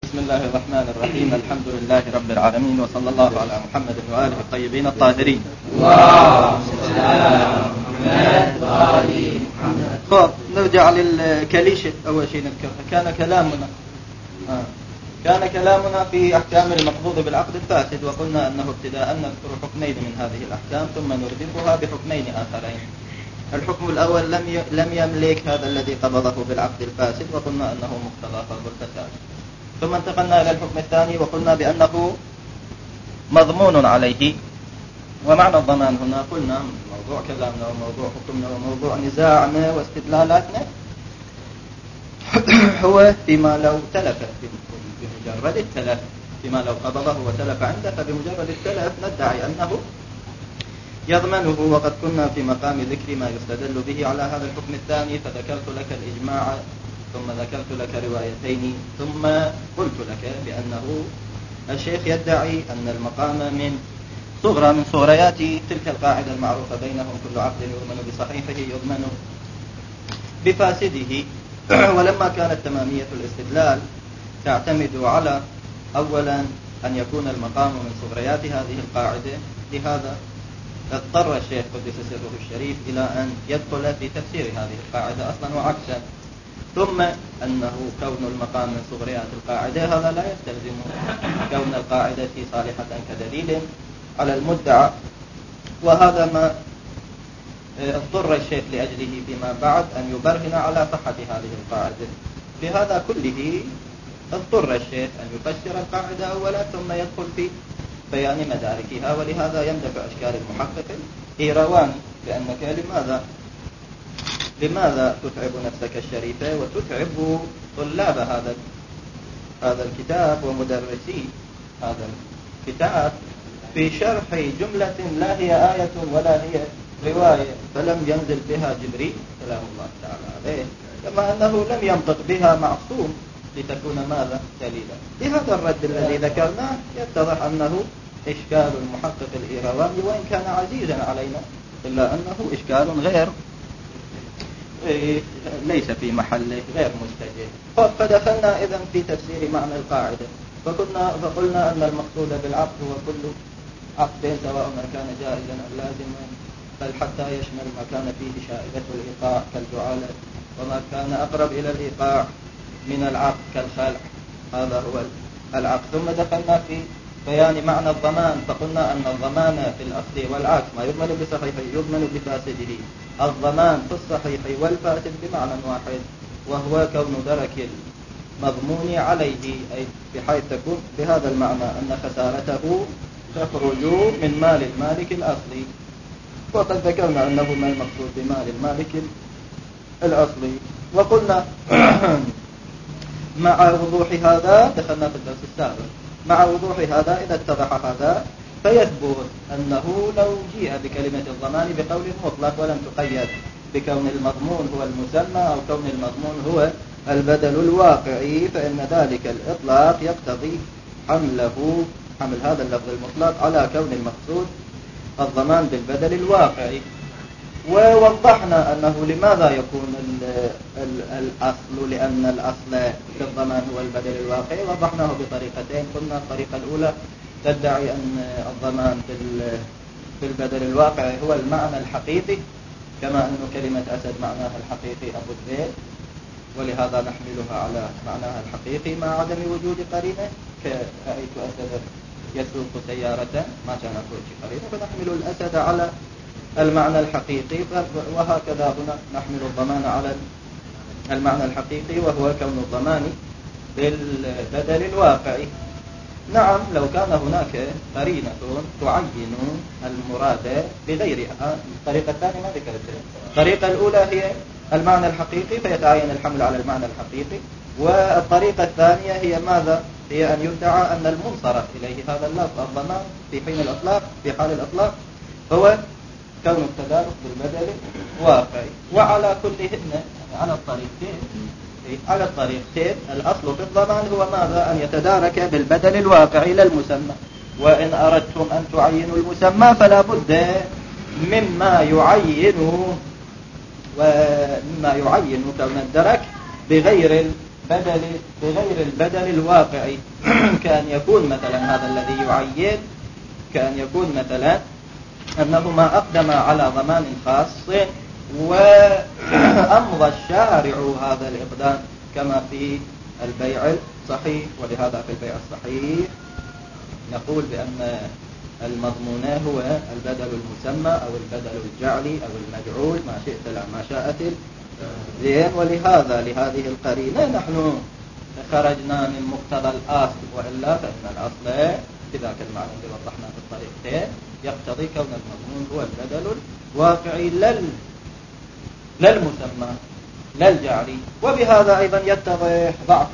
بسم الله الرحمن الرحيم. الحمد لله رب العالمين، وصلى الله على محمد وآله الطيبين الطاهرين. خب نرجع للكليشة. أول شيء نذكرها كان كلامنا في أحكام المقبوض بالعقد الفاسد، وقلنا أنه ابتداء نذكر حكمين من هذه الأحكام ثم نردفها بحكمين آخرين. الحكم الأول لم يملك هذا الذي قبضه بالعقد الفاسد، وقلنا أنه مقتضى فرض الفساد. ثم انتقلنا إلى الحكم الثاني وقلنا بأنه مضمون عليه. ومعنى الضمان هنا قلنا موضوع كلامنا وموضوع حكمنا وموضوع نزاعنا واستدلالاتنا هو فيما لو تلف بمجرد التلف، فيما لو قبضه وتلف عنده فبمجرد التلف ندعي أنه يضمنه. وقد كنا في مقام ذكر ما يستدل به على هذا الحكم الثاني، فذكرت لك الإجماع ثم ذكرت لك روايتين، ثم قلت لك بأنه الشيخ يدعي أن المقام من صغريات تلك القاعدة المعروفة بينهم: كل عقد يضمن بصحيحه يضمن بفاسده. ولما كانت تمامية الاستدلال تعتمد على أولا أن يكون المقام من صغريات هذه القاعدة، لهذا اضطر الشيخ قدس سره الشريف إلى أن يدخل في تفسير هذه القاعدة أصلا وعكسا. ثم أنه كون المقام من صغريات القاعدة هذا لا يستلزم كون القاعدة صالحة كدليل على المدعى، وهذا ما اضطر الشيخ لأجله فيما بعد أن يبرهن على صحة هذه القاعدة. لهذا كله اضطر الشيخ أن يفسر القاعدة أولا ثم يدخل في بيان مداركها. ولهذا يندفع أشكال المحقق إيرواني بأنك لماذا تتعب نفسك الشريفة وتتعب طلاب هذا الكتاب ومدرسي هذا الكتاب في شرح جملة لا هي آية ولا هي رواية، فلم ينزل بها جبريل سلام الله تعالى عليه، كما أنه لم ينطق بها معصوم لتكون ماذا دليلا. بهذا الرد الذي ذكرناه يتضح أنه إشكال المحقق الإيرواني، وإن كان عزيزا علينا إلا أنه إشكال غير ليس في محله، غير مستجد. فدخلنا إذن في تفسير معنى القاعدة، فقلنا أن المقصود بالعقد هو كل عقد سواء ما كان جائزا أو لازما، بل حتى يشمل ما كان فيه شائبة الإيقاع كالجعالة، وما كان أقرب إلى الإيقاع من العقد كالخلع، هذا هو العقد. ثم دخلنا في بيان معنى الضمان، فقلنا أن الضمان في الأصل والعكس ما يضمن بصحيحه يضمن بفاسده. الضمان في الصحيح والفاسد بمعنى واحد، وهو كون درك المضمون عليه، أي بحيث تكون بهذا المعنى أن خسارته تخرج من مال المالك الأصلي. وقد ذكرنا أنه ما المقصود بمال المالك الأصلي. وقلنا مع وضوح هذا، دخلنا في الدرس السابق، مع وضوح هذا إذا اتضح هذا فيثبت أنه لو جيء بكلمة الضمان بقول مطلق ولم تقيد بكون المضمون هو المسمى أو كون المضمون هو البدل الواقعي، فإن ذلك الإطلاق يقتضي حمل هذا اللفظ المطلق على كون المقصود الضمان بالبدل الواقعي. ووضحنا أنه لماذا يكون الأصل، لأن الأصل في الضمان هو البدل الواقعي. وضحناه بطريقتين. قلنا الطريقة الأولى تدعي أن الضمان بالبدل الواقعي هو المعنى الحقيقي، كما أن كلمة أسد معناها الحقيقي أبو الذئب، ولهذا نحملها على معناها الحقيقي مع عدم وجود قرينة، كرأيت أسد يسوق سيارة ما كان أخرج قرينة، فنحمل الأسد على المعنى الحقيقي. وهكذا هنا نحمل الضمان على المعنى الحقيقي، وهو كون الضمان بالبدل الواقعي. نعم، لو كان هناك قرينة تعين المراد بغيرها. الطريقة الثانية ما ذكرتها. الطريقة الأولى هي المعنى الحقيقي فيتعين الحمل على المعنى الحقيقي، والطريقة الثانية هي ماذا؟ هي أن يدعى أن المنصرف إليه هذا اللفظ الضمان في حين الإطلاق، في حال الإطلاق، هو كون التدارك بالبدل واقعي. وعلى كلهن على الطريقتين الأصل في الضمان هو ماذا؟ أن يتدارك بالبدل الواقعي للمسمى. وإن أردتم أن تعينوا المسمى فلا بد مما يعين كون الدرك بغير بغير البدل الواقعي. كأن يكون مثلا هذا الذي يعين كأن يكون مثلا أنه ما أقدم على ضمان خاص وأمضى الشارع هذا الإقدام كما في البيع الصحيح. ولهذا في البيع الصحيح نقول بأن المضمون هو البدل المسمى أو البدل الجعلي أو المجعول ما شئت لا ما شاءت زين. ولهذا لهذه القرينة نحن خرجنا من مقتضى الأصل، وإلا فإن الأصل بذاك المعنى اللي وضحناه في الطريقتين يقتضي كون المضمون هو البدل الواقعي للمسمى لا الجعلي. وبهذا أيضا يتضح ضعف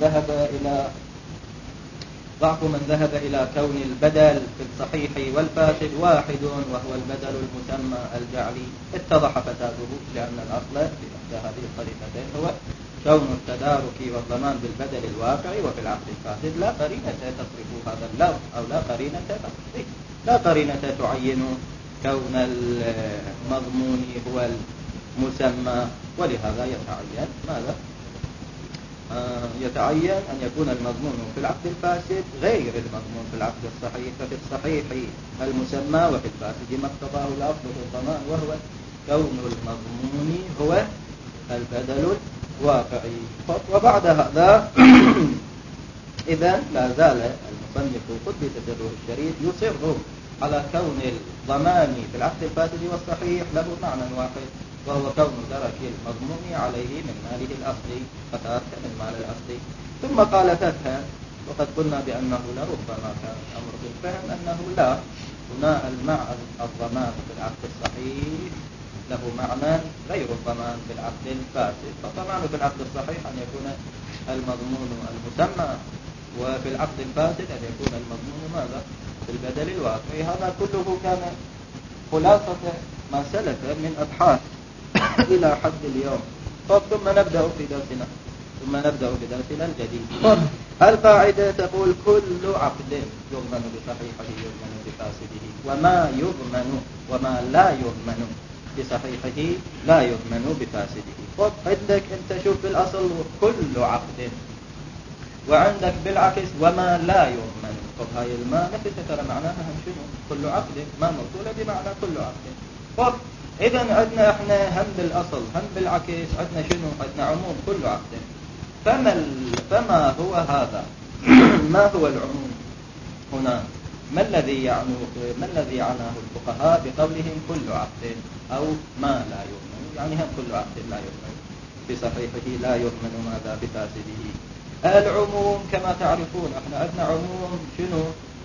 من ذهب إلى كون البدل في الصحيح والفاسد واحد وهو البدل المسمى الجعلي. اتضح فساده لأن الأصل في إحدى هذه الطريقتين هو كون التدارك والضمان بالبدل الواقعي، وفي العقد الفاسد لا قرينة تصرف هذا اللفظ أو لا قرينة تصرف، لا قرينة تعين كون المضمون هو المسمى. ولهذا يتعين ماذا؟ يتعين أن يكون المضمون في العقد الفاسد غير المضمون في العقد الصحيح. ففي الصحيح المسمى وفي الفاسد ما اقتضاه الأصل في الضمان وهو كون المضمون هو البدل الواقعي. وبعد هذا إذا لا زال المصنف قدس سره الشريف يصر على كون الضمان في العقد الفاسد والصحيح له معنى واحد، وهو كون درك المضمون عليه من ماله الأصلي فتاة من مال الأصلي. ثم قال فافهم، وقد قلنا بأنه لربما كان الأمر بالفهم أنه لا هنا المعنى الضمان في العقد الصحيح له معنى غير الضمان في العقد الفاسد. فالضمان في العقد الصحيح أن يكون المضمون المسمى، وفي العقد الفاسد أن يكون المضمون ماذا؟ في البدل الواقعي. هذا كله كان خلاصة ما سلف من أبحاث إلى حد اليوم. ثم نبدأ في درسنا الجديد. القاعدة تقول كل عقد يضمن بصحيحه يضمن بفاسده، وما لا يضمن بصحيحه لا يضمن بفاسده. عندك انت شوف بالأصل كل عقد، وعندك بالعكس وما لا يضمن. هاي الماء نفسها ترى معناها هم شنو؟ كل عقد ما موصولة بمعنى كل عقد. إذن عندنا احنا هم بالأصل هم بالعكس عندنا شنو؟ عندنا عموم كل عقد. فما هو هذا؟ ما هو العموم هنا؟ ما الذي عناه الفقهاء بقولهم كل عقد أو ما لا يؤمن؟ يعني هم كل عقد لا يؤمن بصحيحه لا يؤمن ماذا بفاسده. العموم كما تعرفون احنا عندنا عموم شنو؟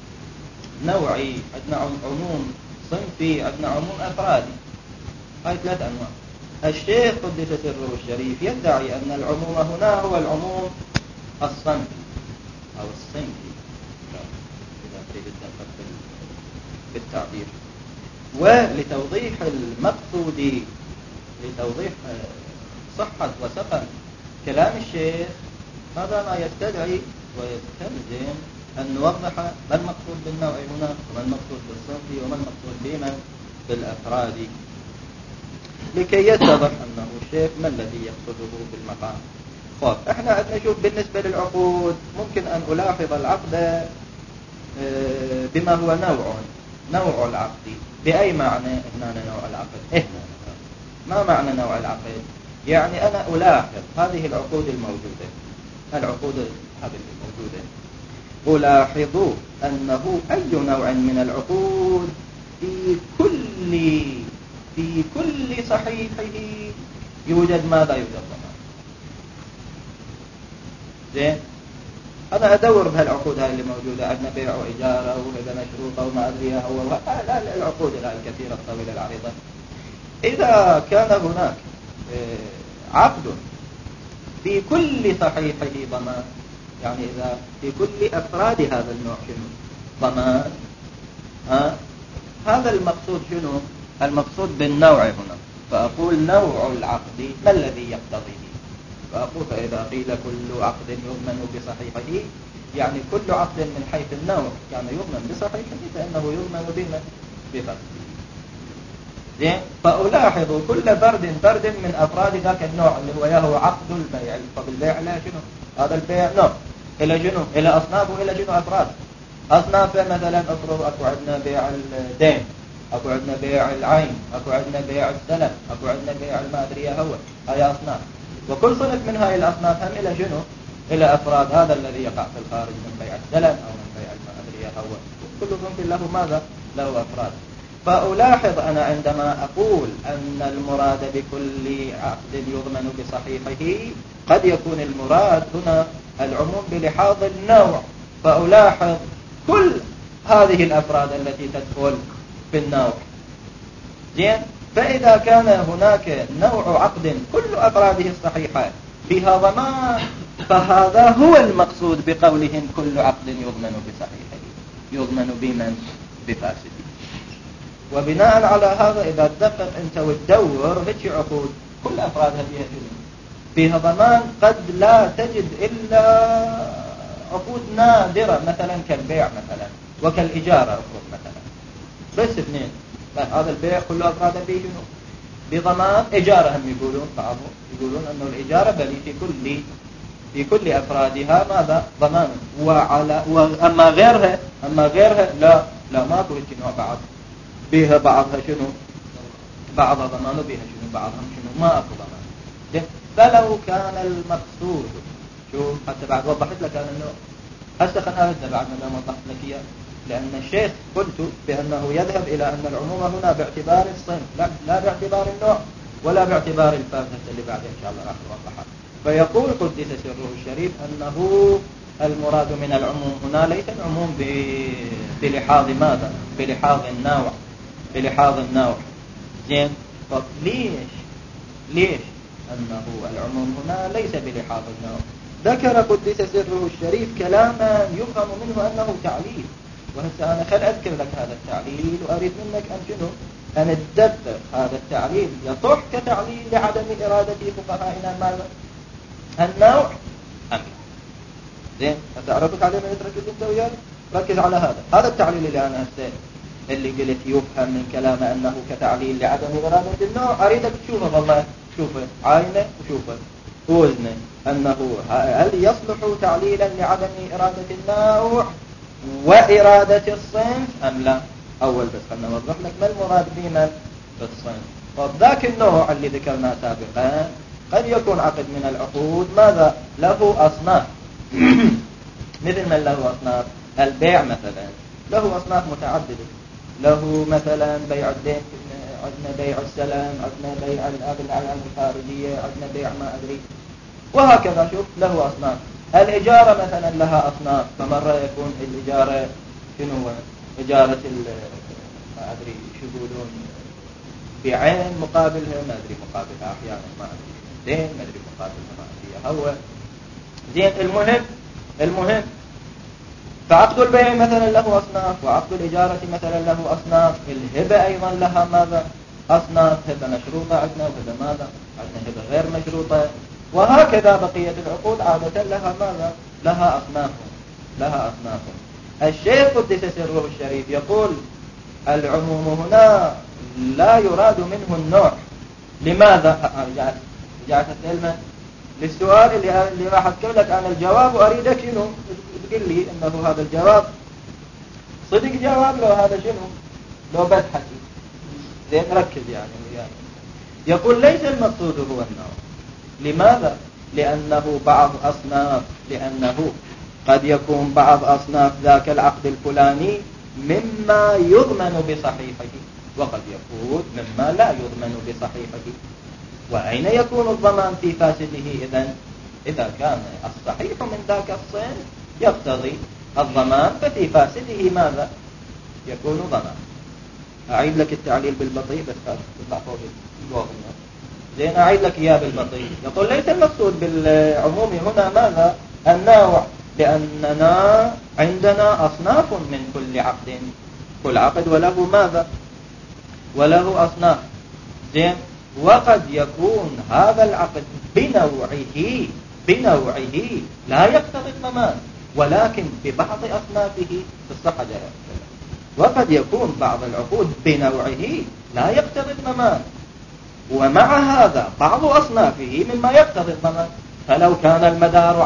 نوعي، عندنا عموم صنفي، عندنا عموم أفرادي. هاي 3 أنواع. الشيخ قدس سره الشريف يدعي أن العموم هنا هو العموم الصنفي أو الصنفي إذا تريد الدقة بالتعبير. ولتوضيح المقصود، لتوضيح صحة وسقم كلام الشيخ، هذا ما يستدعي ويستلزم أن نوضح ما المقصود بالنوع هنا وما المقصود بالصنفي وما المقصود بمن بالأفراد، لكي يتضح أنه الشيخ ما الذي يقصده بالمقام. احنا عندنا نشوف بالنسبة للعقود ممكن أن ألاحظ العقد بما هو نوع العقد. بأي معنى هنا نوع العقد؟ ما معنى نوع العقد؟ يعني أنا ألاحظ هذه العقود الموجودة، العقود هذه الموجودة، ألاحظ أنه أي نوع من العقود في كل صحيحه يوجد ماذا؟ يوجد ضمان. زين، أنا أدور بهالعقود هاي اللي موجودة عندنا، بيع وإجارة وهذا مشروطة وما أدري هو العقود الكثيرة الطويلة العريضة. إذا كان هناك عقد في كل صحيحه ضمان، يعني إذا في كل أفراد هذا النوع شنو؟ ضمان. هذا المقصود شنو؟ المقصود بالنوع هنا. فأقول نوع العقد ما الذي يقتضيه؟ فأقول فإذا قيل كل عقد يضمن بصحيحه، يعني كل عقد من حيث النوع كان يضمن بصحيحه فإنه يضمن بفاسده. زين. فألاحظ كل فرد من أفراد ذاك النوع اللي هو يهو عقد البيع. فبالبيع لا شنو هذا البيع نوع إلى شنو إلى أصناف وإلى شنو أفراد. أصناف مثلا أفرض أكو عندنا بيع الدين، أكو عندنا بيع العين، أكو عندنا بيع السلم، أكو عندنا بيع ما أدري هو. هاي أصناف، وكل صنف من هاي الأصناف هم إلى شنو إلى أفراد. هذا الذي يقع في الخارج من بيع السلم أو من بيع ما أدري هو، كل صنف له ماذا له أفراد. فألاحظ أنا عندما أقول أن المراد بكل عقد يضمن بصحيحه قد يكون المراد هنا العموم بلحاظ النوع. فألاحظ كل هذه الأفراد التي تدخل في النوع. زين. فإذا كان هناك نوع عقد كل أفراده الصحيحة فيها ضمان، فهذا هو المقصود بقولهم كل عقد يضمن بصحيحه، يضمن بمن بفاسده. وبناء على هذا إذا تدقق أنت وتدور هيك عقود كل أفرادها فيها ضمان، قد لا تجد إلا عقود نادرة مثلا كالبيع مثلا وكالإجارة أفرض مثلا، بس اثنين. هذا البيع كل أفراده فيه بضمان. إجارة هم يقولون بعضهم يقولون أنه الإجارة بل في كل أفرادها ماذا ضمان. أما غيرها لا ماكو هيك نوع بعض بيها بعضها شنو بعضها ضمان وبيها شنو بعضها شنو ما أكو ضمان. فلو كان المقصود شوف حتى بعد وضحت لك أنا النوع. هسه خلنا نبدأ بعد ما وضحت لك إياه. لأن الشيخ قلت بأنه يذهب إلى أن العموم هنا باعتبار الصنف لا باعتبار النوع ولا باعتبار الفاكهة اللي بعد إن شاء الله راح نوضحها. فيقول قدس سره الشريف أنه المراد من العموم هنا ليس العموم بلحاظ ماذا بلحاظ النوع. زين. طب ليش أنه العموم هنا ليس بلحاظ النوع؟ ذكر قدس سره الشريف كلاما يفهم منه أنه تعليل. وهسه أنا خل أذكر لك هذا التعليل وأريد منك أن شنو أن تدبر هذا التعليل يصح كتعليل لعدم إرادة فقهائنا ماذا النوع أم لا. زين. هتعرفك عليه ما يتركز أنت وياه. ركز على هذا التعليل اللي أنا هسه اللي قلت يفهم من كلام أنه كتعليل لعدم إرادة النوع. أريدك تشوفه والله شوفه عينه وشوفه وزنه أنه هل يصلح تعليلا لعدم إرادة النوع وإرادة الصنف أم لا. أول بس خلنا نوضح لك ما المراد بمن بالصنف. وذاك النوع اللي ذكرناه سابقا قد يكون عقد من العقود ماذا له أصناف مثل من له أصناف البيع مثلا له أصناف متعددة. له مثلا بيع الدين، عندنا بيع السلام، عندنا بيع الأعلام الخارجية، عندنا بيع ما أدري، وهكذا. شوف له أصناف. الإجارة مثلا لها أصناف. فمرة يكون الإجارة شنو هو إجارة ما أدري شو يقولون بعين مقابلها ما أدري مقابلها أحيانا ما أدري دين ما أدري مقابلها ما أدري هو. زين. المهم فعقد البيع مثلا له أصناف، وعقد الإجارة مثلا له أصناف. الهبة أيضا لها ماذا أصناف. هبة مشروطة عندنا وهبة ماذا عندنا هبة غير مشروطة. وهكذا بقية العقود عادة لها ماذا لها أصناف. الشيخ قدس سره الشريف يقول العموم هنا لا يراد منه النوع. لماذا؟ جاءت الكلمة للسؤال اللي راح أذكر لك أنا الجواب وأريدك شنو تقول لي أنه هذا الجواب صدق جواب لو هذا شنو لو بتحكي. زين. ركز يعني. يقول ليس المقصود هو النوع. لماذا؟ لأنه قد يكون بعض أصناف ذاك العقد الفلاني مما يضمن بصحيحه، وقد يكون مما لا يضمن بصحيحه. وأين يكون الضمان في فاسده إذا كان الصحيح من ذاك الصنف يقتضي الضمان، ففي فاسده ماذا يكون ضمان. أعيد لك التعليل بالبطيء بس تطلع فوق الواضح. زين. أعيد لك إياه بالبطيء. يقول ليس المقصود بالعموم هنا ماذا النوع، لأننا عندنا أصناف من كل عقد وله ماذا وله أصناف. زين. وقد يكون هذا العقد بنوعه لا يقتضي الضمان، ولكن ببعض أصنافه في الصحة جاء وقد يكون بعض العقود بنوعه لا يقتضي الضمان، ومع هذا بعض أصنافه مما يقتضي الضمان. فلو كان المدار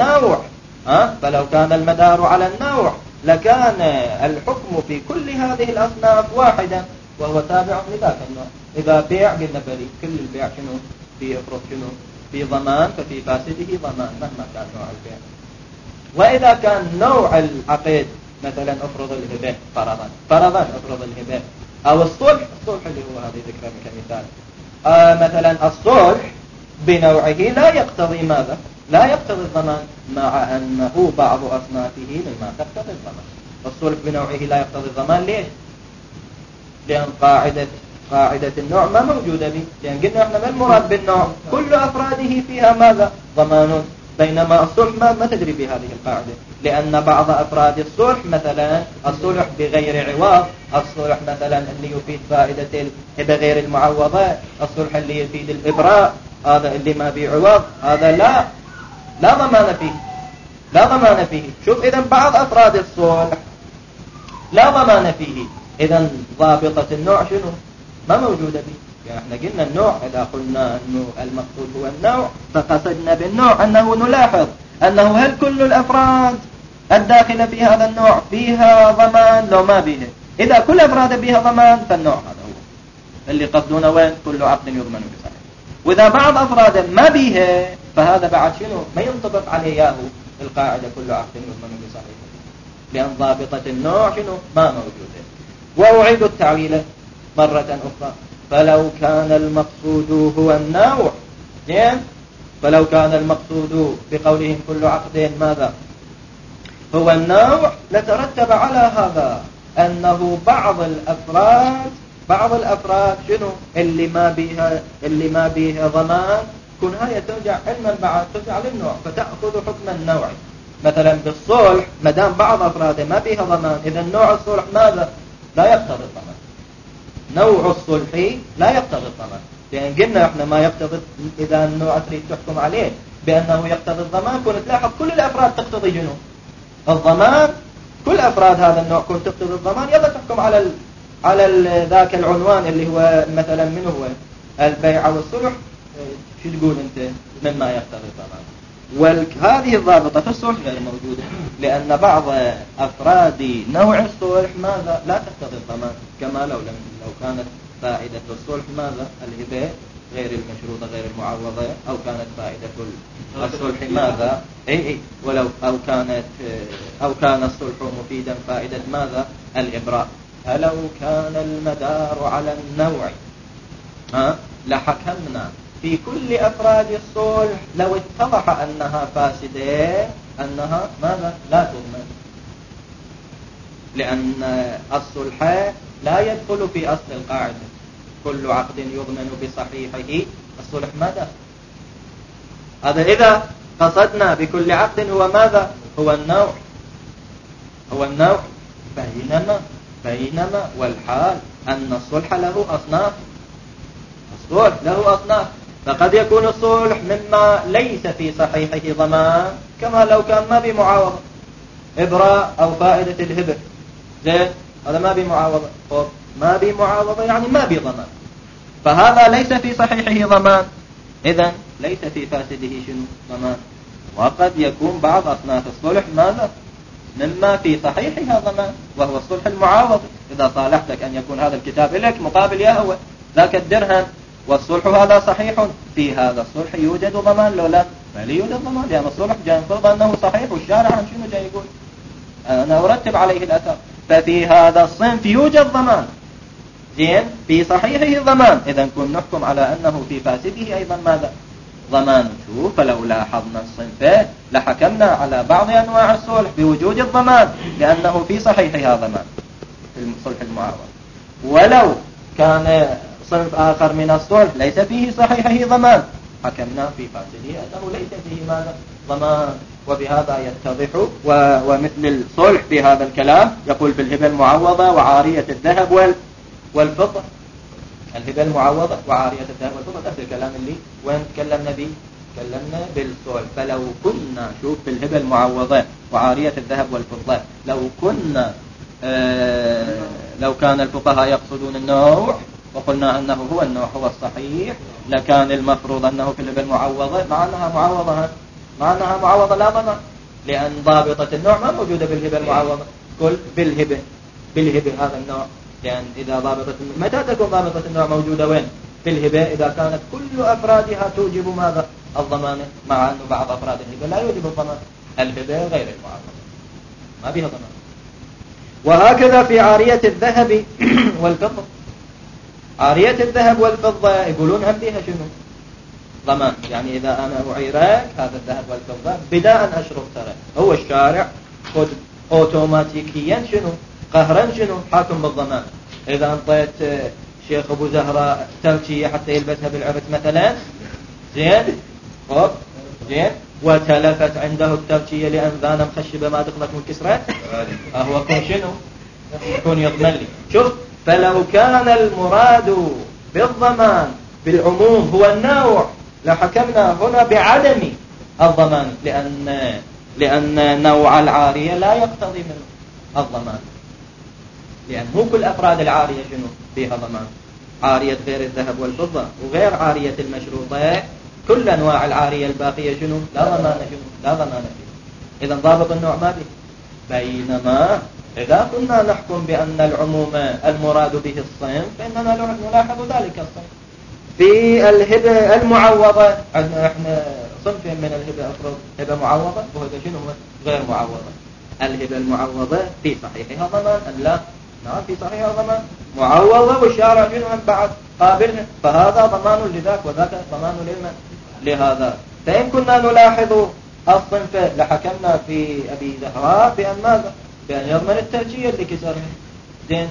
على النوع لكان الحكم في كل هذه الأصناف واحدا وهو تابع لذاك النوع. إذا بيع قلنا بريء، كل البيع شنو في افرض شنو في ضمان، ففي فاسده ضمان مهما كان نوع البيع. وإذا كان نوع العقد مثلا افرض الهبة فرضا افرض الهبة أو الصلح اللي هو هذه ذكرى كمثال، مثلا الصلح بنوعه لا يقتضي ماذا؟ لا يقتضي الضمان، مع أنه بعض أصنافه مما تقتضي الضمان. الصلح بنوعه لا يقتضي الضمان. ليش؟ لأن قاعدة النوع ما موجودة به، لأن قلنا احنا ما المراد بالنوع؟ كل أفراده فيها ماذا؟ ضمان. بينما الصلح ما تدري بهذه القاعدة، لأن بعض أفراد الصلح مثلا الصلح بغير عوض، الصلح مثلا اللي يفيد فائدة الهبة غير المعوضة، الصلح اللي يفيد الإبراء هذا اللي ما بعوض، هذا لا ضمان فيه. شوف إذن بعض أفراد الصلح لا ضمان فيه، إذن ضابطة النوع شنو؟ ما موجودة به. يعني احنا قلنا النوع، إذا قلنا أنه المقصود هو النوع فقصدنا بالنوع أنه نلاحظ أنه هل كل الأفراد الداخلة في هذا النوع فيها ضمان لو ما به. إذا كل أفراد بها ضمان فالنوع هذا هو اللي قصدونه، وين كل عقد يضمن بصحيح. وإذا بعض أفراد ما بها فهذا بعد شنو ما ينطبق عليه ياهو القاعدة كل عقد يضمن بصحيح، لأن ضابطة النوع شنو ما موجودة. وأعيد التعليل مرة أخرى. فلو كان المقصود هو النوع، فلو كان المقصود بقولهم كل عقد ماذا هو النوع، لترتب على هذا أنه بعض الأفراد شنو اللي ما بيها ضمان، كن هاي ترجع علما بعد ترجع للنوع فتأخذ حكم النوع. مثلا بالصلح مدام بعض أفراده ما بيها ضمان، إذا نوع الصلح ماذا لا يقتضي الضمان. نوع الصلح لا يقتضي الضمان، لأن قلنا احنا ما يقتضي. إذا النوع تريد تحكم عليه بأنه يقتضي الضمان، كنت تلاحظ كل الأفراد تقتضي جنو الضمان، كل أفراد هذا النوع كنت تقتضي الضمان، يلا تحكم على ذاك العنوان اللي هو مثلا من هو البيع والصلح، شو تقول انت مما يقتضي الضمان. وهذه الضابطة في الصلح غير موجودة، لأن بعض أفراد نوع الصلح ماذا لا تقتضي الضمان، كما لو كانت فائدة الصلح ماذا الهبة غير المشروطة غير المعوضة، أو كانت فائدة الصلح ماذا ولو أو كان الصلح مفيدا فائدة ماذا الإبراء. فلو كان المدار على النوع لحكمنا في كل أفراد الصلح لو اتضح أنها فاسدة أنها ماذا لا تضمن، لأن الصلح لا يدخل في أصل القاعدة كل عقد يضمن بصحيحه. الصلح ماذا هذا إذا قصدنا بكل عقد هو ماذا هو النوع بينما والحال أن الصلح له أصناف. فقد يكون الصلح مما ليس في صحيحه ضمان، كما لو كان ما بمعاوضة إبراء أو فائدة الهبة، زين هذا ما بمعاوضة، ما بمعاوضة يعني ما بضمان، فهذا ليس في صحيحه ضمان، إذن ليس في فاسده شنو ضمان. وقد يكون بعض أصناف الصلح ماذا مما في صحيحها ضمان، وهو الصلح المعاوض. إذا صالحتك أن يكون هذا الكتاب لك مقابل يا هو ذاك الدرهم، والصلح هذا صحيح، في هذا الصلح يوجد ضمان لو لا بل يوجد ضمان، لأن الصلح جاء يفرض أنه صحيح، والشارع عن شنو جاي يقول أنا أرتب عليه الأثر، ففي هذا الصنف يوجد ضمان زين في صحيحه ضمان، إذا كن نحكم على أنه في فاسده أيضا ماذا ضمان. شوف فلو لاحظنا الصنفين لحكمنا على بعض أنواع الصلح بوجود الضمان لأنه في صحيحها ضمان في الصلح المعاوض، ولو كان صنف آخر من الصلح ليس فيه صحيحه ضمان حكمنا في فاسده أنه ليس فيه ماذا ضمان. وبهذا يتضح. ومثل الصلح في هذا الكلام يقول في الهبة المعوضة وعارية الذهب والفضة، الهبة المعوضة وعارية الذهب والفضة نفس الكلام اللي وين تكلمنا به، تكلمنا بالصلح. فلو كنا شوف في الهبة المعوضة وعارية الذهب والفضة لو كنا لو كان الفقهاء يقصدون النوع وقلنا أنه هو النوع هو الصحيح، لكان المفروض أنه في الهبة المعوضة مع أنها معوضة لا ضمان، لأن ضابطة النوع ما موجودة بالهبة المعوضة. كل بالهبة هذا النوع، لأن إذا ضابطة متى تكون ضابطة النوع موجودة وين؟ بالهبة، إذا كانت كل أفرادها توجب ماذا؟ الضمان، مع أن بعض أفراد الهبة لا يوجب الضمان. الهبة غير المعوضة ما بها ضمان. وهكذا في عارية الذهب والفضة. عارية الذهب والفضة يقولون هم بها شنو؟ ضمان. يعني إذا أنا أعيرك هذا الذهب والفضة بداء أشرب ترى، هو الشارع خذ أوتوماتيكيا شنو؟ قهرا شنو؟ حاكم بالضمان. إذا أنطيت شيخ أبو زهرة تركية حتى يلبسها بالعرس مثلا، زين وتلفت عنده التركية لأنذان مخشبة ما دخلت من كسرة، هو كون شنو؟ كون يضمن لي. شوف، فلو كان المراد بالضمان بالعموم هو النوع لحكمنا هنا بعدم الضمان، لأن نوع العارية لا يقتضي منه الضمان، لأن مو كل أفراد العارية شنو فيها ضمان. عارية غير الذهب والفضة وغير عارية المشروطة، كل أنواع العارية الباقية شنو لا ضمان فيه. إذا ضابط النوع ما به. بينما إذا كنا نحكم بأن العموم المراد به الصنف فإننا نلاحظ ذلك الصنف في الهبة المعوضة. عندنا احنا صنفين من الهبة، أفرض هبة معوضة وهبة شنو غير معوضة. الهبة المعوضة في صحيحها ضمان أم لا؟ نعم في صحيحها ضمان، معوضة والشارع شنو هم بعد قابلها، فهذا ضمان لذاك وذاك ضمان لهذا. فإن كنا نلاحظ الصنف لحكمنا في أبي زهراء بأن ماذا؟ بأن يضمن الترجية اللي كسرها. زين،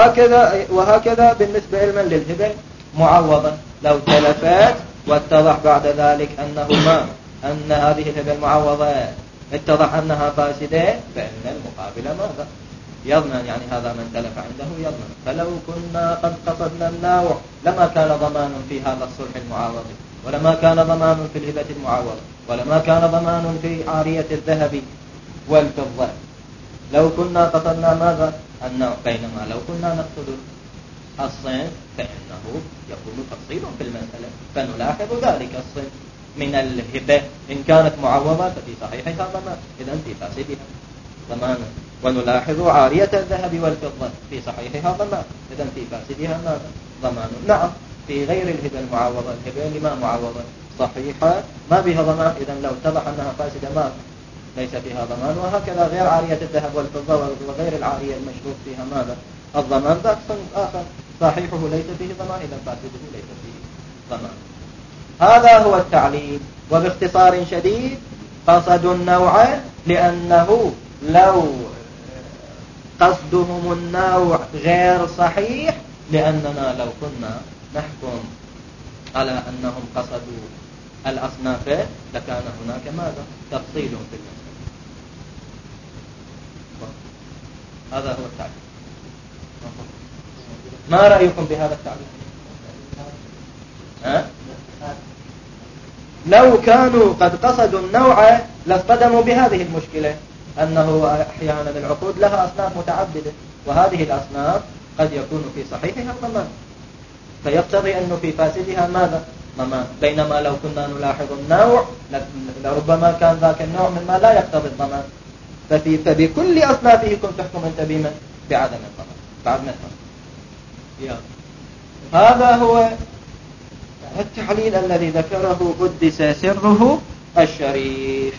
وهكذا بالنسبة للهبة معوضة، لو تلفت واتضح بعد ذلك أن هذه الهبة المعوضة اتضح أنها فاسدة، فإن المقابل ماذا؟ يضمن. يعني هذا من تلف عنده يضمن. فلو كنا قد قصدنا النوع لما كان ضمان في هذا الصلح المعاوض، ولما كان ضمان في الهبة المعاوضة، ولما كان ضمان في عارية الذهب والفضة. لو كنا قصدنا ماذا؟ النوع. بينما لو كنا نقصد الصنف فإنه يكون تفصيل في المسألة، فنلاحظ ذلك الصنف من الهبة إن كانت معوضة ففي صحيحها ضمان، إذن في فاسدها ضمان. ونلاحظ عارية الذهب والفضة في صحيحها ضمان، إذن في فاسدها ماذا؟ ضمان. نعم في غير الهبة المعوضة، الهبة لما معوضة صحيحة ما بها ضمان، إذن لو اتضح أنها فاسدة ما ليس فيها ضمان. وهكذا غير عارية الذهب والفضة وغير العارية المشروط فيها ماذا؟ الضمان. ذاك صنف آخر صحيحه ليس فيه ضمان، إذا فاسده ليس فيه ضمان. هذا هو التعليل. وباختصار شديد قصد النوع لأنه لو قصدهم النوع غير صحيح، لأننا لو كنا نحكم على أنهم قصدوا الأصناف لكان هناك ماذا؟ تفصيل في المسألة. هذا هو التعليل. ما رأيكم بهذا التعليل؟ لو كانوا قد قصدوا النوع لاصطدموا بهذه المشكلة، أنه أحيانا العقود لها أصناف متعددة، وهذه الأصناف قد يكون في صحيحها ضمان، فيقتضي أنه في فاسدها ماذا؟ ضمان. بينما لو كنا نلاحظ النوع لربما كان ذاك النوع مما لا يقتضي الضمان، فبكل أصنافه كنت تحكم أنت بمن؟ بعدم الضمان بعد مثلا. هذا هو التعليل الذي ذكره قدس سره الشريف.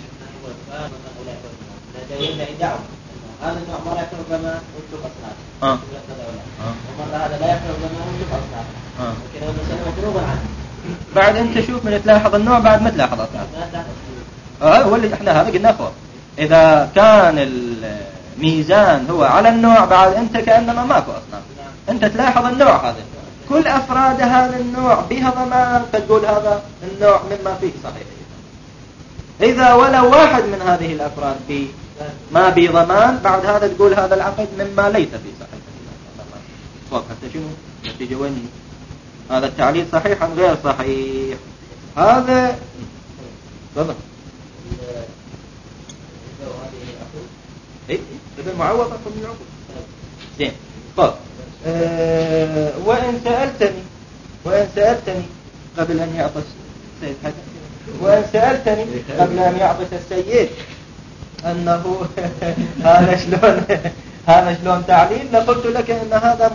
هذا النوع مرة يكون ضمان ويكون أصناف، ومرة هذا لا يكون ضمان ويكون أصناف، لكن هذا مسألة مفروضة عنه. بعد أنت شوف من تلاحظ النوع بعد ما تلاحظ أصناف. هو اللي إحنا هذا قلنا فوق، إذا كان الميزان هو على النوع بعد أنت كأنما ماكو أصناف، أنت تلاحظ النوع هذا كل أفراد هذا النوع بها ضمان، فتقول هذا النوع مما فيه صحيح. إذا ولو واحد من هذه الأفراد فيه ما بي ضمان، بعد هذا تقول هذا العقد مما ليس فيه صحيح. فوق حتى شنو نتيجة وين؟ هذا التعليل صحيح أم غير صحيح؟ هذا تفضل. إيه؟ إذا معوضة من العقود زين. طب وإن سألتني قبل أن يعطس السيد حسن، وإن سألتني قبل أن يعطس السيد أنه هذا شلون تعليل، لقلت لك أن هذا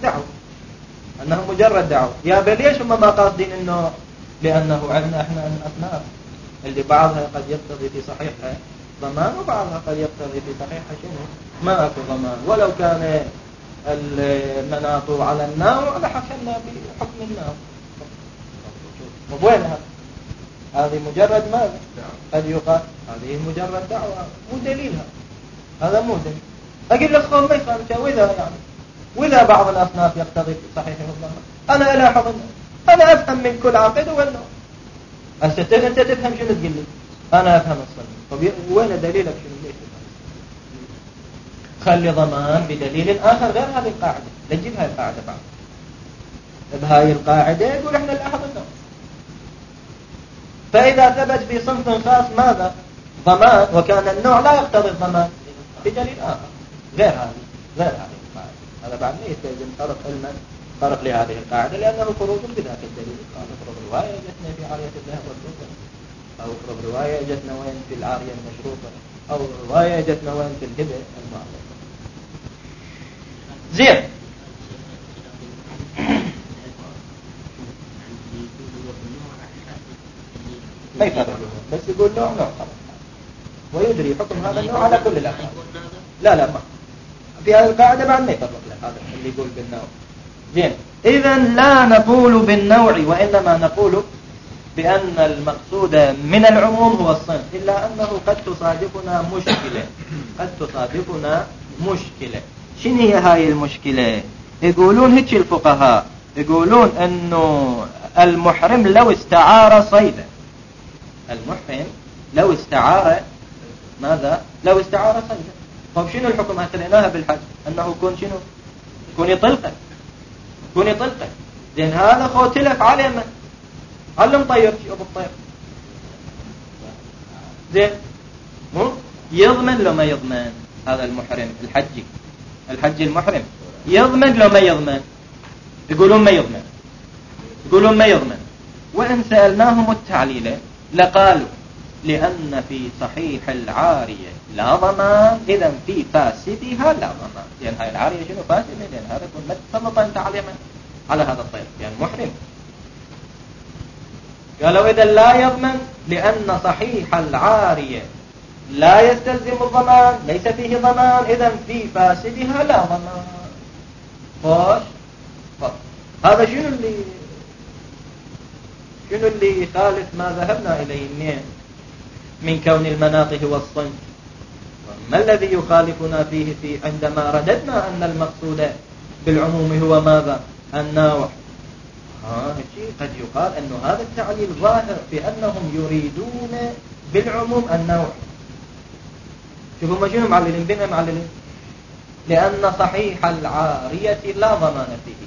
مجرد دعوة. يا ليش هم ما قاصدين إنه لأنه عندنا إحنا الأصناف اللي بعضها قد يقتضي في صحيحها ضمان وبعضها قد يقتضي في صحيحها شنو ما أكو ضمان، ولو كان المناط على النار لحكمنا بحكم النار. وين هذه مجرد ماذا؟ قد يقال هذه مجرد دعوة مو دليلها، هذا مو دليل. أقول لك ما يخالف وإذا بعض الأصناف يقتضي في صحيحه الضمان، أنا ألاحظ أنا أفهم من كل عقد والنوع. أنت تفهم شنو تقول لي؟ أنا أفهم الصنف. طب وين دليلك شنو؟ ليش خلي ضمان بدليل آخر غير هذه القاعدة. نجيب هاي القاعدة بعد بهاي القاعدة يقول إحنا نلاحظ النوع. فإذا ثبت في صنف خاص ماذا؟ ضمان، وكان النوع لا يقتضي الضمان بدليل آخر غير هذه القاعدة. هذا بعد ما يستلزم فرق لهذه القاعدة، لأنه خروج بذاك الدليل. افرض رواية جتنا في عارية الذهب والفضة، أو افرض رواية جتنا وين في العارية المشروطة، أو رواية جتنا وين في الهبة المعلقة. زين. ما يفرق بس يقول نوع خلاص، ويدري حكم هذا النوع على كل الأفعال. لا ما في هذه القاعدة بعد ما يفرق له هذا اللي يقول بالنوع. زين. إذا لا نقول بالنوع، وإنما نقول بأن المقصود من العموم هو الصنف، إلا أنه قد تصادفنا مشكلة. شنو هي هاي المشكلة؟ يقولون هيك الفقهاء، يقولون أنه المحرم لو استعار صيدا، المحرم لو استعار ماذا؟ لو استعار صيدا. طب شنو الحكم؟ هتليناها بالحج أنه يكون شنو؟ يكون يطلقه. زين. هذا خوتلف على من؟ على مطير أبو الطير. زين. مو يضمن لو ما يضمن هذا المحرم الحج المحرم يضمن لو ما يضمن؟ يقولون ما يضمن. وإن سألناهم التعليل لقالوا لأن في صحيح العارية لا ضمان، إذا في فاسدها لا ضمان. لأن هاي العارية شنو فاسدة؟ لأن هذا يكون ما تسلط أنت على هذا الطير يعني محرم. قالوا إذا لا يضمن لأن صحيح العارية لا يستلزم الضمان، ليس فيه ضمان، إذا في فاسدها لا ضمان. خوش. هذا شنو اللي يخالف ما ذهبنا إليه من كون المناط هو الصنف؟ ما الذي يخالفنا فيه عندما رددنا أن المقصود بالعموم هو ماذا؟ النوع. قد يقال أن هذا التعليل ظاهر في أنهم يريدون بالعموم النوع. شوفوا ما شنو معللين بنا لأن صحيح العارية لا ضمان فيه.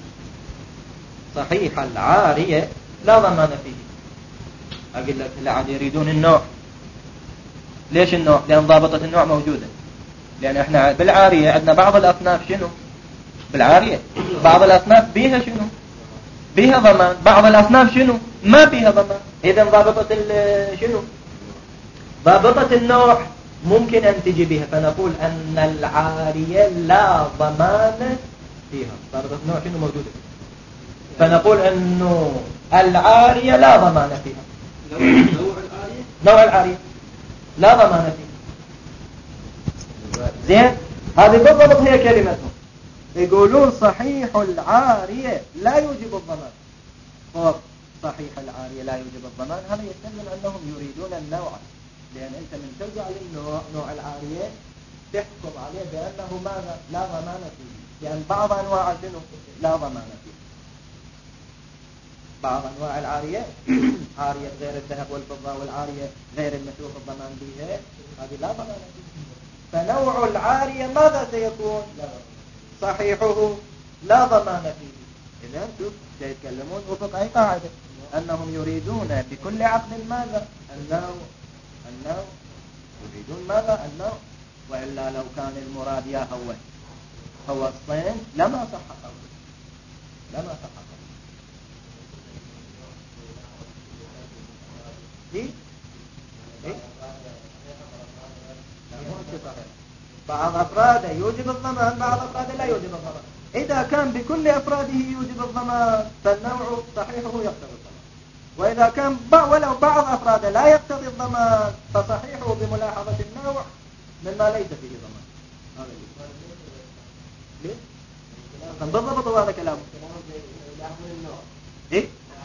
صحيح العارية لا ضمان فيه. أقول لك لا عاد يريدون النوع. ليش النوع؟ لأن ضابطة النوع موجودة. لأن احنا بالعارية عندنا بعض الأصناف شنو؟ بالعارية بعض الأصناف بيها شنو؟ بيها ضمان. بعض الأصناف شنو؟ ما بيها ضمان. إذا ضابطة النوع ممكن أن تجي بها، فنقول أن العارية لا ضمان فيها. ضابطة النوع شنو موجودة؟ فنقول أنه العارية لا ضمان فيها. نوع العارية لا ضمان فيها. زين. هذه بالضبط هي كلمتهم. يقولون صحيح العارية لا يوجب الضمان. صحيح العارية لا يوجب الضمان، هذا يستلزم أنهم يريدون النوع. لأن أنت من ترجع للنوع، نوع العارية تحكم عليه بأنه ماذا؟ لا ضمان فيه. لأن بعض أنواع شنو؟ لا ضمان فيه. بعض أنواع العارية عارية غير الذهب والفضة، والعارية غير المسروق الضمان بها، هذه لا ضمان فيه. فنوع العارية ماذا سيكون؟ صحيحه لا ضمان فيه. إذا شوف سيتكلمون وفق أي قاعدة أنهم يريدون بكل عقد ماذا؟ النوع. يريدون ماذا؟ النوع. وإلا لو كان المراد يا هو هو الصنف لما صح قوله، لما صح قوله. إيه؟ إيه؟ بعض أفراده يوجب الضمان، بعض أفراده لا يوجب الضمان. إذا كان بكل أفراده يوجب الضمان فالنوع صحيحه يقتضي الضمان، وإذا كان ولو بعض أفراده لا يقتضي الضمان فصحيحه بملاحظة النوع مما ليس فيه ضمان. هذا ليه؟ بالضبط هذا كلامه. إيه؟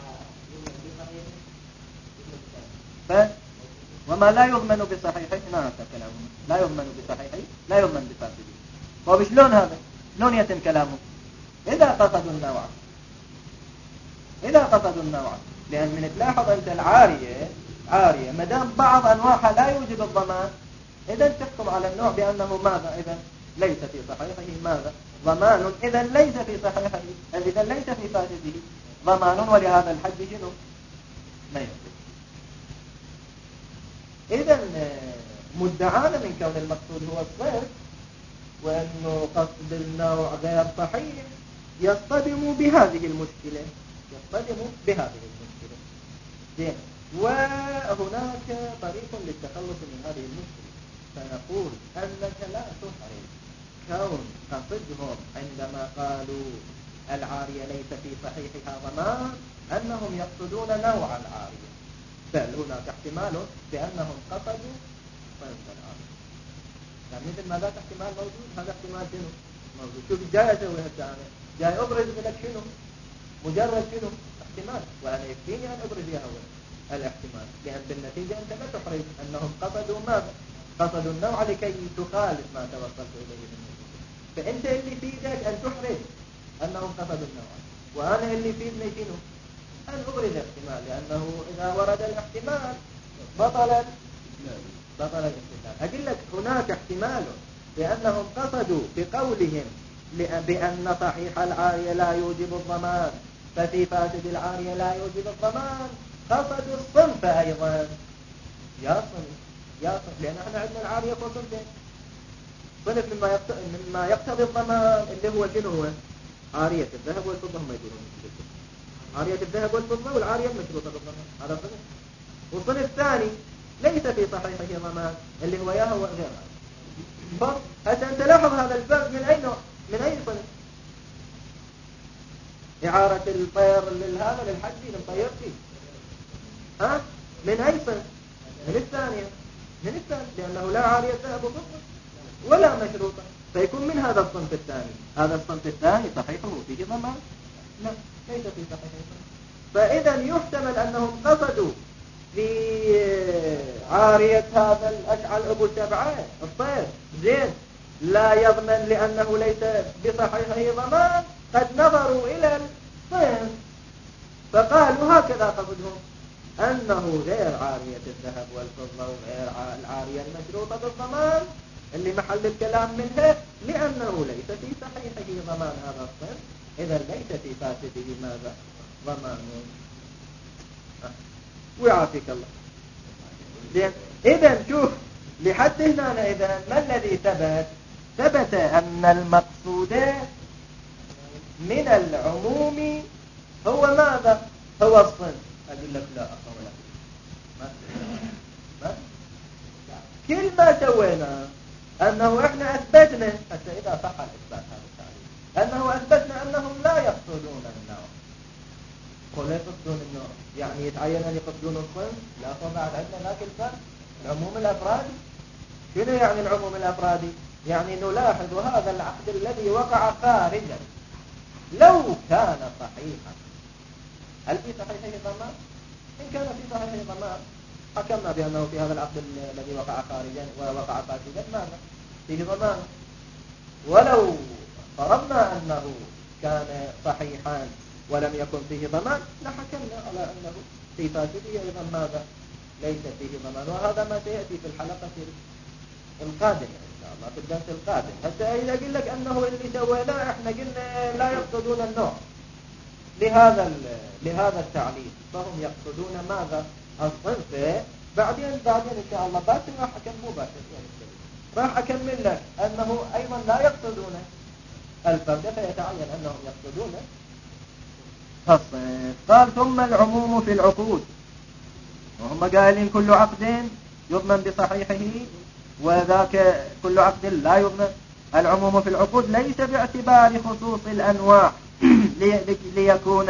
وما لا يضمن بصحيحه ما أنت كلامه، لا يضمن بصحيحه لا يضمن بفاسده. وبشلون هذا؟ شلون يتم كلامه؟ إذا قصدوا النوع، إذا قصدوا النوع، لأن من تلاحظ أنت عارية مدام بعض أنواعها لا يوجب الضمان، إذا تحكم على النوع بأنه ماذا؟ إذا ليس في صحيحه ماذا؟ ضمان. إذا ليس في صحيحه، إذا ليس في فاسده ضمان، ولهذا الحج شنو؟ ما يوجب. إذا مدعانا من كون المقصود هو الصرف وأنه قصد النوع غير صحيح يصطدم بهذه المشكلة، زين. وهناك طريق للتخلص من هذه المشكلة، فنقول أنك لا تحرج كون قصدهم عندما قالوا العارية ليس في صحيحها ضمان أنهم يقصدون نوع العارية، بل هناك احتمال بأنهم قصدوا صنف العارية. يعني مثل ما ذاك احتمال موجود، هذا احتمال شنو موجود. شوف جاي أسوي هالتعامل، جاي أبرز لك شنو، مجرد شنو احتمال، وأنا يكفيني أن أبرز يا أول الاحتمال، لأن بالنتيجة أنت لا تحرج أنهم قصدوا ماذا؟ قصدوا النوع لكي تخالف ما توصلت إليه من النتيجة. فأنت اللي في ذلك أن تحرج أنهم قصدوا النوع، وأنا اللي في ذلك شنو أن أبرز الاحتمال، لأنه إذا ورد الاحتمال بطل الاستدلال. أقول لك هناك احتمال بأنهم قصدوا بقولهم بأن صحيح العارية لا يوجب الضمان ففي فاسد العارية لا يوجب الضمان، قصدوا الصنف أيضا. يا صنف، لأن احنا عندنا العارية صنفين، صنف مما يقتضي الضمان اللي هو شنو هو؟ عارية الذهب والفضة، هم يقولون عارية الذهب والفضة والعارية المشروطة بالضمان، هذا صنف. وصنف ثاني ليس في صحيحه ضمان اللي هو يا هو غير هذا. حتى أنت لاحظ هذا الفرق من أي نوع، من أي صنف؟ إعارة الطير للحج للطير فيه، ها؟ من أي صنف؟ من الثانية، لأنه لا عارية ذهب وفضة ولا مشروطة، فيكون من هذا الصنف الثاني. هذا الصنف الثاني صحيحه فيه ضمان؟ لا، ليس في صحيحه. فإذا يحتمل أنهم قصدوا في عارية هذا الأشعل أبو سبعة الطير زين لا يضمن لأنه ليس بصحيحه ضمان، قد نظروا إلى الصنف فقالوا هكذا قصدهم أنه غير عارية الذهب والفضة وغير العارية المشروطة بالضمان اللي محل الكلام منها، لأنه ليس في صحيحه ضمان هذا الصنف، إذا ليس في فاسده ماذا؟ ضمان. ويعافيك الله. زين. إذا شوف لحد هنا، إذا ما الذي ثبت أن المقصود من العموم هو ماذا؟ هو الصنف. أقول لك لا أقول ما كل ما سوينا أنه إحنا أثبتنا، حتى إذا صح الإثبات هذا التعريف، أنه أثبتنا أنهم لا يقصدون النوع. ولا يقصدون النوع يعني يتعين أن يقصدون الصنف؟ لا، طبعا عندنا ذاك الفرق العموم الأفرادي. شنو يعني العموم الأفرادي؟ يعني نلاحظ هذا العقد الذي وقع خارجا لو كان صحيحا هل في صحيحه ضمان؟ إن كان في صحيحه ضمان حكمنا بأنه في هذا العقد الذي وقع خارجا ووقع فاسدا ماذا؟ فيه ضمان. ولو فرضنا أنه كان صحيحا ولم يكن فيه ضمان لحكمنا على أنه في فاسده أيضا ماذا؟ ليس فيه ضمان. وهذا ما سيأتي في الحلقة القادمة إن شاء الله، في الدرس القادم. حتى إذا قل لك أنه اللي سويناه إحنا قلنا لا يقصدون النوع لهذا التعليل، فهم يقصدون ماذا؟ الصنف. بعدين إن شاء الله بس راح أكمل لك أنه أيضا لا يقصدونه الفرد فيتعين أنهم يقصدون الصنف. قال ثم العموم في العقود، وهم قائلين كل عقد يضمن بصحيحه وذاك كل عقد لا يضمن. العموم في العقود ليس باعتبار خصوص الأنواع ليكون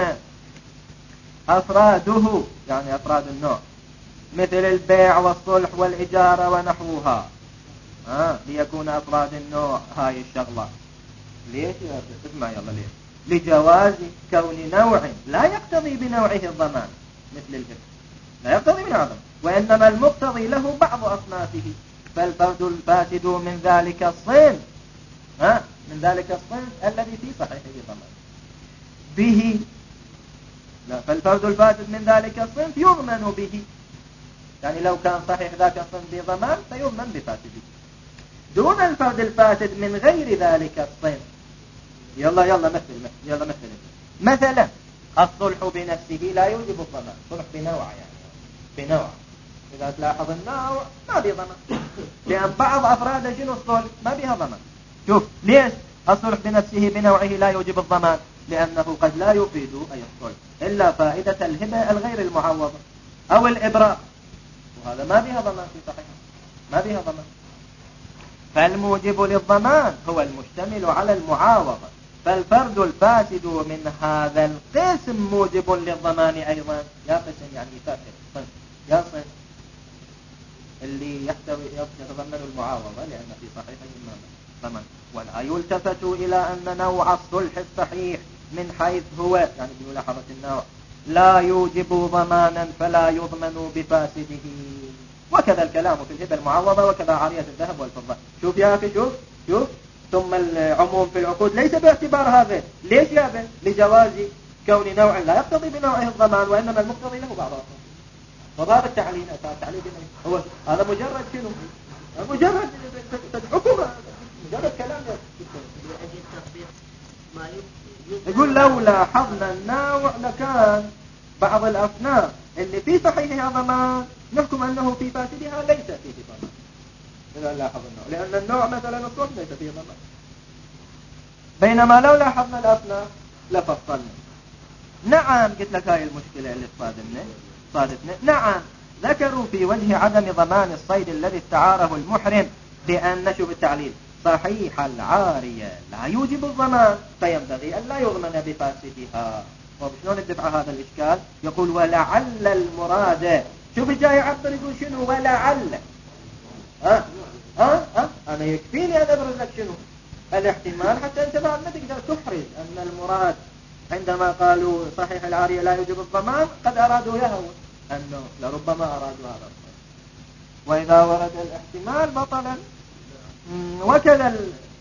أفراده، يعني أفراد النوع مثل البيع والصلح والإجارة ونحوها، ليكون أفراد النوع هاي الشغلة. ليش يا اسمع يلا ليش؟ لجواز كون نوع لا يقتضي بنوعه الضمان مثل الهبة، لا يقتضي بنوعه، وإنما المقتضي له بعض أصنافه، فالفرد الفاسد من ذلك الصنف من ذلك الصنف الذي في صحيحه ضمان به. لا، فالفرد الفاسد من ذلك الصنف يضمن به، يعني لو كان صحيح ذاك الصنف بضمان فيضمن بفاسده، دون الفرد الفاسد من غير ذلك الصنف. يلا مثلا الصلح بنفسه لا يوجب الضمان، صلح بنوع يعني بنوع، إذا تلاحظ النوع ما بيه ضمان، لأن بعض أفراد شنو الصلح ما بيها ضمان. شوف ليش الصلح بنفسه بنوعه لا يوجب الضمان؟ لأنه قد لا يفيد أي الصلح إلا فائدة الهبة الغير المعوضة أو الإبراء، وهذا ما بيها ضمان في صحيح، ما بيها ضمان. فالموجب للضمان هو المشتمل على المعاوضة، فالفرد الفاسد من هذا القسم موجب للضمان أيضا. يا قسم يعني فاسد، يا صنف اللي يتضمن المعاوضة لأن في صحيح الضمان. ولا يلتفت إلى أن نوع الصلح الصحيح من حيث هو يعني بملاحظة النوع لا يوجب ضمانا فلا يضمن بفاسده. وكذا الكلام في الهبة المعوضة وكذا عارية الذهب والفضة. شوف يا أخي شوف ثم العموم في العقود ليس باعتبار هذا. ليش يا أخي؟ لجواز كون نوع لا يقتضي بنوعه الضمان وإنما المقتضي له بعض الأصناف. وباب التعليل هو هذا مجرد شنو؟ مجرد حكومة، مجرد كلام يقول لو لاحظنا النوع لكان بعض الأصناف اللي في صحيحها ضمان نحكم أنه في فاسدها ليس فيه ضمان إذا لاحظ النوع، لأن النوع مثلا الصلح ليس فيه ضمان، بينما لو لاحظنا الأصناف لفصلنا. نعم قلت لك هاي المشكلة اللي صادتنا. نعم ذكروا في وجه عدم ضمان الصيد الذي استعاره المحرم بأن نشوف التعليل صحيح العارية لا يوجب الضمان فينبغي أن لا يضمن بفاسدها. وشلون الدفع هذا الإشكال؟ يقول ولعل المراد. شوف جاي عبر يقول شنو ولعل. أنا يكفيني أن أبرز لك شنو الاحتمال حتى أنت بعد ما تقدر تحرز أن المراد عندما قالوا صحيح العارية لا يوجب الضمان قد أرادوا يهوى أنه لربما أرادوا هذا الصحيح. وإذا ورد الاحتمال بطلا. وكذا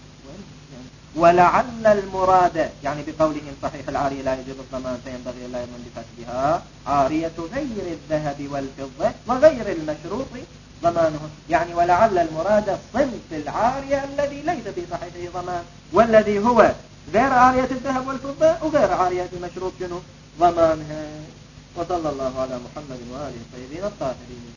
ولعل المراد يعني بقولهم صحيح العارية لا يوجب الضمان فينبغي لا يضمن بفاسدها عارية غير الذهب والفضة وغير المشروط ضمانه. يعني ولعل المراد صنف العارية الذي ليس في صحيحه ضمان والذي هو غير عارية الذهب والفضة وغير عارية المشروط شنو ضمانها. وصلى الله على محمد وآله الطيبين الطاهرين.